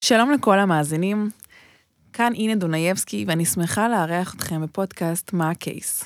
שלום לכל המאזינים, כאן אינה דונייבסקי, ואני שמחה לארח אתכם בפודקאסט מה הקייס.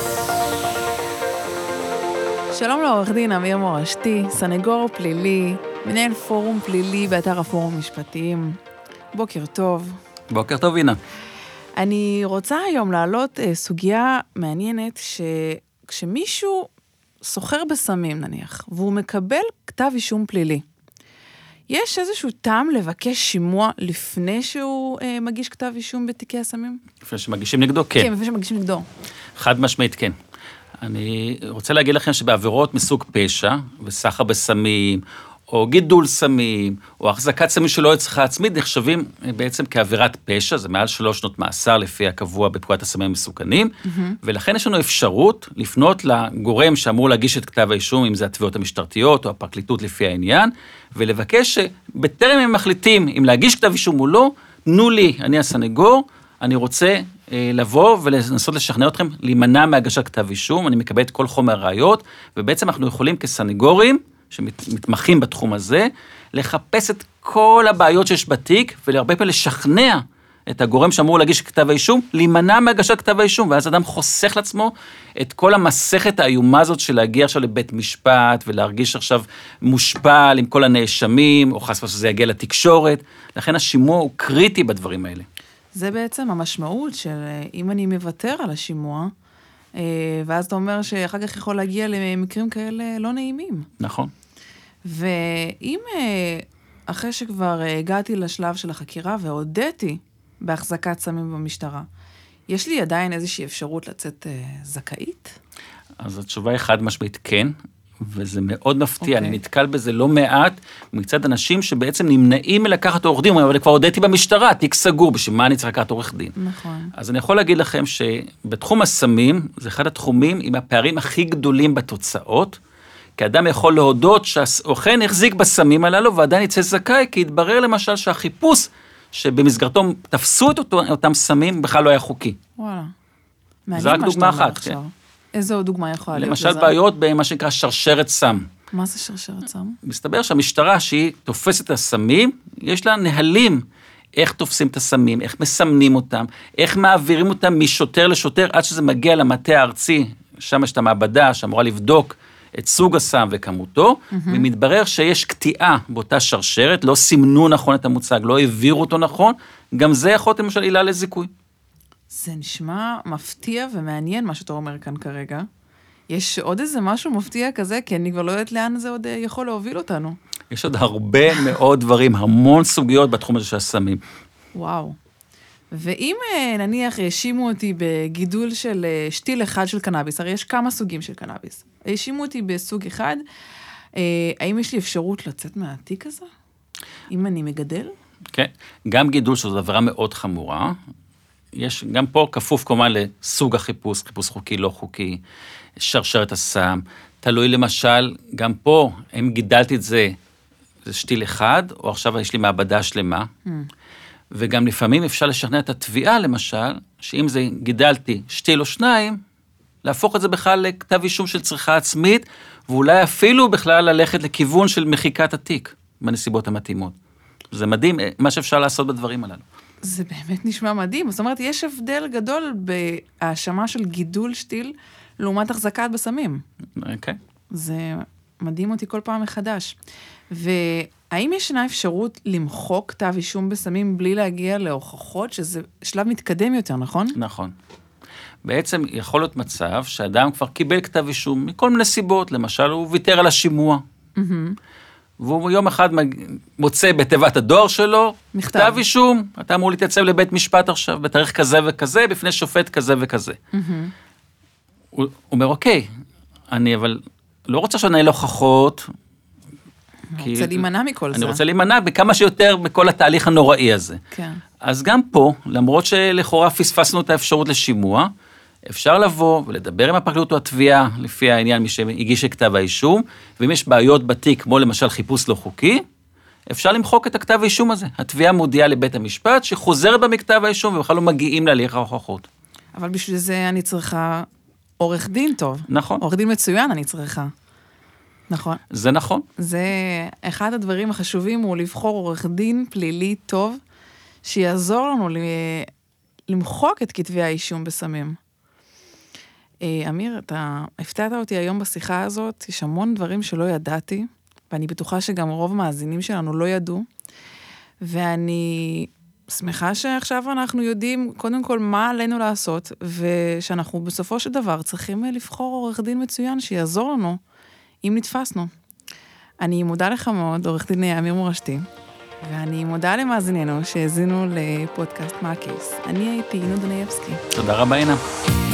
שלום לעורך דין אמיר מורשתי, סנגור פלילי, מנהל פורום פלילי באתר הפורום משפטיים. בוקר טוב. בוקר טוב, אינה. אני רוצה היום להעלות סוגיה מעניינת, שכשמישהו סוחר בסמים נניח, והוא מקבל כתב אישום פלילי, יש איזשהו טעם לבקש שימוע לפני שהוא מגיש כתב אישום בתיקי הסמים? לפני שמגישים נגדו, כן. כן, לפני שמגישים נגדו. חד משמעית, כן. אני רוצה להגיד לכם שבעבירות מסוג פשע, וסחר בסמים, או גידול סמים, או החזקת סמים שלא יצריכה עצמית, נחשבים בעצם כעבירת פשע, זה מעל 3 שנות מאסר לפי הקבוע בפקודת הסמים המסוכנים, ולכן יש לנו אפשרות לפנות לגורם שאמור להגיש את כתב האישום, אם זה התביעות המשטרתיות או הפרקליטות לפי העניין, ולבקש שבטרם הם מחליטים אם להגיש כתב אישום או לא, תנו לי, אני הסנגור, אני רוצה לבוא ולנסות לשכנע אתכם להימנע מהגשת כתב אישום, אני מקבל את כל חומר הראיות, ובעצם אנחנו יכולים כסנגורים, שמתמחים בתחום הזה, לחפש את כל הבעיות שיש בתיק, ולהרבה פעמים לשכנע את הגורם שאמור להגיש כתב האישום, להימנע מהגשת כתב האישום, ואז אדם חוסך לעצמו את כל המסכת האיומה הזאת של להגיע עכשיו לבית משפט, ולהרגיש עכשיו מושפל עם כל הנאשמים, או חס וחלילה שזה יגיע לתקשורת, לכן השימוע הוא קריטי בדברים האלה. זה בעצם המשמעות של אם אני מוותר על השימוע, ואז אתה אומר שאחר כך יכול להגיע למקרים כאלה לא נעימים. נכון. ואם אחרי שכבר הגעתי לשלב של החקירה והודיתי בהחזקת סמים במשטרה, יש לי עדיין איזושהי אפשרות לצאת זכאית? אז התשובה היא חד משמעית כן, וזה מאוד מפתיע, אני נתקל בזה לא מעט, מצד אנשים שבעצם נמנעים מלקחת עורך דין, אבל כבר הודיתי במשטרה, תיק סגור, בשביל מה אני צריך לקחת עורך דין? נכון. אז אני יכול להגיד לכם שבתחום הסמים, זה אחד התחומים עם הפערים הכי גדולים בתוצאות, כי אדם יכול להודות שהאוכן החזיק בסמים הללו, ועדיין יצא זכאי, כי התברר למשל שהחיפוש, שבמסגרתו תפסו את אותם סמים, בכלל לא היה חוקי. וואלה. זו רק דוגמה אחת, כן. איזו עוד דוגמה יכולה להיות לזה? למשל בעיות במה שנקרא שרשרת סם. מה זה שרשרת סם? מסתבר שהמשטרה שהיא תופסת את הסמים, יש לה נהלים איך תופסים את הסמים, איך מסמנים אותם, איך מעבירים אותם משוטר לשוטר, עד שזה מגיע למטה הארצי, שם יש את המעבדה שאמורה לבדוק את סוג הסם וכמותו, ומתברר שיש קטיעה באותה שרשרת, לא סימנו נכון את המוצג, לא העבירו אותו נכון, גם זה יכול להיות למשל עילה לזיכוי. זה נשמע מפתיע ומעניין מה שאתה אומר כאן כרגע. יש עוד איזה משהו מפתיע כזה, כי אני כבר לא יודעת לאן זה עוד יכול להוביל אותנו. יש עוד הרבה מאוד דברים, המון סוגיות בתחום הזה של הסמים. וואו. ואם נניח האשימו אותי בגידול של שתיל אחד של קנאביס, הרי יש כמה סוגים של קנאביס. האשימו אותי בסוג אחד, האם יש לי אפשרות לצאת מהתיק הזה? אם אני מגדל? כן, גם גידול שזו עבירה מאוד חמורה, יש גם פה כפוף כמובן לסוג החיפוש, חיפוש חוקי, לא חוקי, שרשרת הסם, תלוי למשל, גם פה, אם גידלתי את זה, זה שתיל אחד, או עכשיו יש לי מעבדה שלמה, וגם לפעמים אפשר לשכנע את התביעה, למשל, שאם זה גידלתי שתיל או 2, להפוך את זה בכלל לכתב אישום של צריכה עצמית, ואולי אפילו בכלל ללכת לכיוון של מחיקת התיק, בנסיבות המתאימות. זה מדהים מה שאפשר לעשות בדברים הללו. זה באמת נשמע מדהים. זאת אומרת, יש הבדל גדול בהאשמה של גידול שתיל, לעומת החזקת בסמים. אוקיי. זה מדהים אותי כל פעם מחדש. והאם ישנה אפשרות למחוק כתב אישום בסמים בלי להגיע להוכחות, שזה שלב מתקדם יותר, נכון? נכון. בעצם יכול להיות מצב שאדם כבר קיבל כתב אישום מכל מיני סיבות, למשל הוא ויתר על השימוע. והוא יום אחד מוצא בתיבת הדואר שלו, כתב אישום, אתה אמור להתייצב לבית משפט עכשיו, בתאריך כזה וכזה, בפני שופט כזה וכזה. הוא אומר, אוקיי, אני אבל לא רוצה שנהל הוכחות, אני רוצה להימנע מכל זה. אני רוצה להימנע בכמה שיותר בכל התהליך הנוראי הזה. כן. אז גם פה, למרות שלכאורה פספסנו את האפשרות לשימוע, אפשר לבוא ולדבר עם הפרקליטות או התביעה, לפי העניין מי שהגיש את כתב האישום, ואם יש בעיות בתיק, כמו למשל חיפוש לא חוקי, אפשר למחוק את הכתב האישום הזה. התביעה מודיעה לבית המשפט שחוזרת במכתב האישום, ובכלל לא מגיעים להליך ההוכחות. אבל בשביל זה אני צריכה עורך דין טוב. נכון. עורך דין מצוין אני צריכה. נכון. זה נכון. זה אחד הדברים החשובים, הוא לבחור עורך דין פלילי טוב, שיעזור לנו למחוק את כתבי האישום בסמים. אמיר, אתה הפתעת אותי היום בשיחה הזאת, יש המון דברים שלא ידעתי, ואני בטוחה שגם רוב המאזינים שלנו לא ידעו, ואני שמחה שעכשיו אנחנו יודעים קודם כל מה עלינו לעשות, ושאנחנו בסופו של דבר צריכים לבחור עורך דין מצוין שיעזור לנו אם נתפסנו. אני מודה לך מאוד, עורך דין אמיר מורשתי, ואני מודה למאזיננו שהאזינו לפודקאסט מה הקייס. אני הייתי אינו דנייבסקי. תודה רבה, אינה.